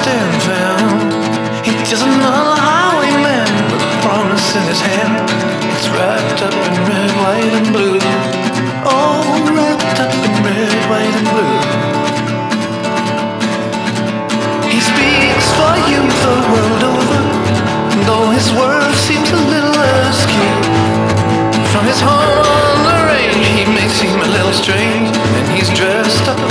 lost and found. He doesn't know the highwayman with a promise in his hand. It's wrapped up in red, white, and blue. Oh, wrapped up in red, white, and blue. He speaks for you the world over, though his word seems a little askew. From his home on the range, he may seem a little strange, and he's dressed up